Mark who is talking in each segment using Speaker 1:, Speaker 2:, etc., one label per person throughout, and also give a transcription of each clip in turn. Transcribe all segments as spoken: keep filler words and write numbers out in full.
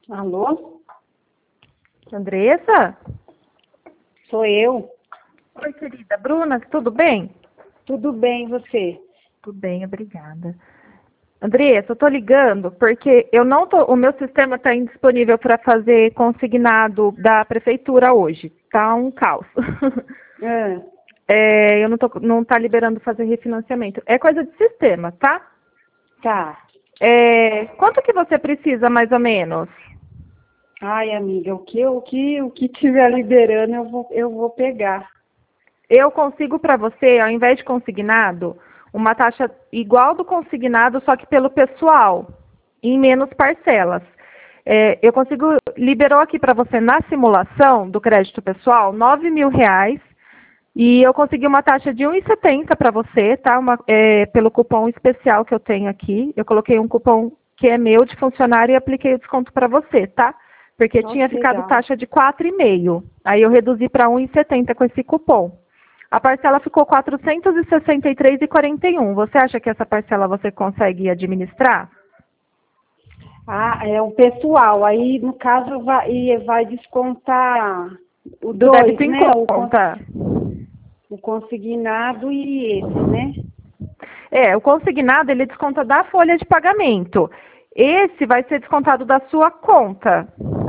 Speaker 1: Alô?
Speaker 2: Andressa?
Speaker 1: Sou eu.
Speaker 2: Oi, querida. Bruna, tudo bem?
Speaker 1: Tudo bem, e você?
Speaker 2: Tudo bem, obrigada. Andressa, eu tô ligando porque eu não tô, o meu sistema está indisponível para fazer consignado da prefeitura hoje. Tá um caos.
Speaker 1: Ah,
Speaker 2: É, eu não tô, não tá liberando fazer refinanciamento. É coisa de sistema, tá?
Speaker 1: tá.
Speaker 2: É, quanto que você precisa, mais ou menos?
Speaker 1: Ai, amiga, o que o que o que tiver liberando eu vou eu vou pegar.
Speaker 2: Eu consigo para você, ao invés de consignado, uma taxa igual do consignado, só que pelo pessoal, em menos parcelas. É, eu consigo, liberou aqui para você na simulação do crédito pessoal, nove mil reais, e eu consegui uma taxa de um e setenta para você, tá? Uma, é, pelo cupom especial que eu tenho aqui. Eu coloquei um cupom que é meu de funcionário e apliquei o desconto para você, tá? Porque
Speaker 1: Nossa,
Speaker 2: tinha
Speaker 1: que
Speaker 2: ficado
Speaker 1: legal.
Speaker 2: taxa de quatro e meio. Aí eu reduzi para um e setenta com esse cupom. A parcela ficou quatrocentos e sessenta e três reais e quarenta e um. Você acha que essa parcela você consegue administrar?
Speaker 1: Ah, é o pessoal. Aí no caso vai e vai descontar o
Speaker 2: Do
Speaker 1: dois,
Speaker 2: débito em
Speaker 1: né? O, con-
Speaker 2: conta.
Speaker 1: o consignado e esse, né?
Speaker 2: É, o consignado ele desconta da folha de pagamento. Esse vai ser descontado da sua conta.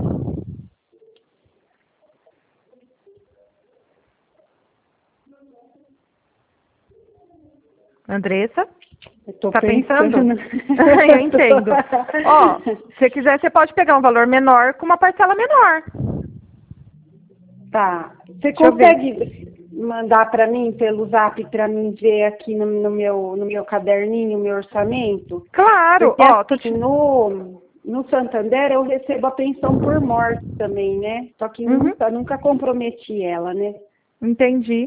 Speaker 2: Andressa?
Speaker 1: Eu tô
Speaker 2: Tá pensando?
Speaker 1: pensando.
Speaker 2: Eu entendo. Ó, se você quiser, você pode pegar um valor menor com uma parcela menor.
Speaker 1: Tá. Você
Speaker 2: Deixa eu ver.
Speaker 1: consegue mandar para mim pelo Zap para mim ver aqui no, no meu no meu caderninho o meu orçamento?
Speaker 2: Claro,
Speaker 1: Porque
Speaker 2: ó, tô
Speaker 1: assim,
Speaker 2: te...
Speaker 1: no no Santander eu recebo a pensão por morte também, né? Só que
Speaker 2: Uhum,
Speaker 1: nunca nunca comprometi ela, né?
Speaker 2: entendi.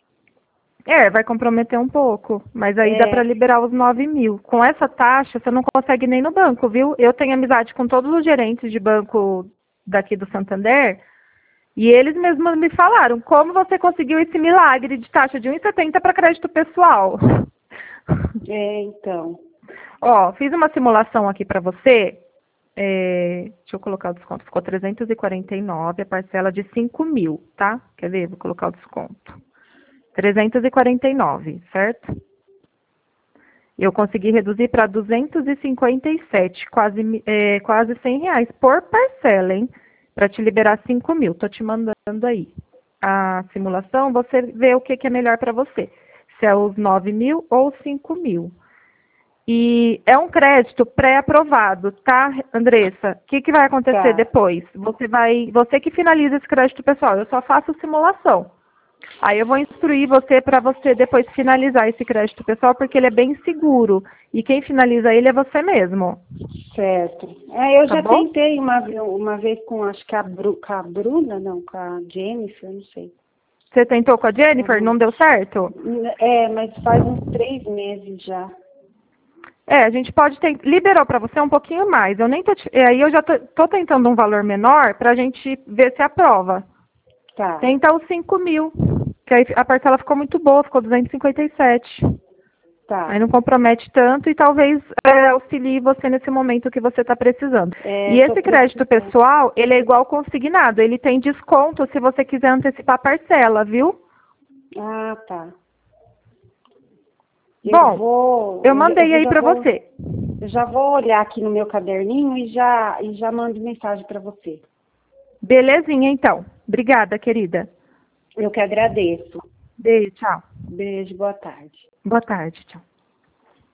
Speaker 2: É, vai comprometer um pouco, mas aí dá para
Speaker 1: É,
Speaker 2: liberar os nove mil. Com essa taxa, você não consegue nem no banco, viu? Eu tenho amizade com todos os gerentes de banco daqui do Santander e eles mesmos me falaram como você conseguiu esse milagre de taxa de um e setenta para crédito pessoal.
Speaker 1: é, então.
Speaker 2: Ó, fiz uma simulação aqui para você. É, deixa eu colocar o desconto. Ficou trezentos e quarenta e nove, a parcela de cinco mil, tá? Quer ver? Vou colocar o desconto. trezentos e quarenta e nove, certo? Eu consegui reduzir para duzentos e cinquenta e sete, quase, é, quase cem reais por parcela, hein? Para te liberar cinco mil. Tô te mandando aí a simulação, você vê o que, que é melhor para você. Se é os nove mil ou os cinco mil. E é um crédito pré-aprovado, tá, Andressa? O que, que vai acontecer
Speaker 1: Tá.
Speaker 2: depois? Você vai, você que finaliza esse crédito pessoal, eu só faço simulação. Aí eu vou instruir você para você depois finalizar esse crédito pessoal, porque ele é bem seguro. E quem finaliza ele é você mesmo,
Speaker 1: Certo. É, eu
Speaker 2: tá
Speaker 1: já
Speaker 2: bom?
Speaker 1: tentei uma, ve- uma vez com, acho que a, Bru, com a Bruna, não, com a Jennifer, não sei.
Speaker 2: Você tentou com a Jennifer,
Speaker 1: Uhum.
Speaker 2: não deu certo?
Speaker 1: É, mas faz uns três meses já.
Speaker 2: É, a gente pode ter, liberou para você um pouquinho mais. Eu nem tô, te- é, aí eu já tô, tô tentando um valor menor para a gente ver se aprova.
Speaker 1: Tá,
Speaker 2: Tenta os cinco mil, que aí a parcela ficou muito boa, ficou duzentos e cinquenta e sete. Aí
Speaker 1: tá.
Speaker 2: não compromete tanto e talvez é, auxilie você nesse momento que você está precisando.
Speaker 1: É,
Speaker 2: E
Speaker 1: eu tô
Speaker 2: esse crédito
Speaker 1: precisando.
Speaker 2: pessoal, ele é igual consignado, ele tem desconto se você quiser antecipar a parcela, viu?
Speaker 1: Ah, tá. Eu
Speaker 2: Bom,
Speaker 1: vou,
Speaker 2: eu
Speaker 1: eu, já- eu
Speaker 2: mandei
Speaker 1: vou-
Speaker 2: aí
Speaker 1: já
Speaker 2: para
Speaker 1: vou,
Speaker 2: você.
Speaker 1: eu já vou olhar aqui no meu caderninho e já, e já mando mensagem para você.
Speaker 2: Belezinha, então. Obrigada, querida.
Speaker 1: Eu que agradeço.
Speaker 2: Beijo, tchau.
Speaker 1: Beijo, boa tarde.
Speaker 2: Boa tarde, tchau.